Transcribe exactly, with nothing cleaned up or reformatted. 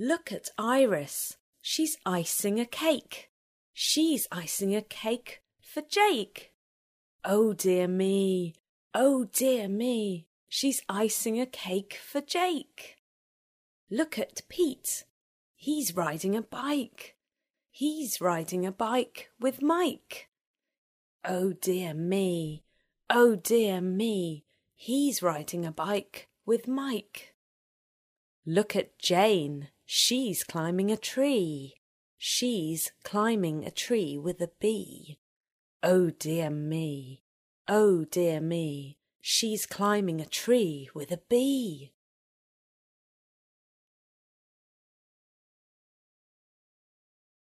Look at Iris. She's icing a cake. She's icing a cake for Jake. Oh dear me, oh dear me, she's icing a cake for Jake. Look at Pete. He's riding a bike. He's riding a bike with Mike. Oh dear me, oh dear me, he's riding a bike with Mike. Look at Jane. She's climbing a tree. She's climbing a tree with a bee. Oh dear me, oh dear me, she's climbing a tree with a bee.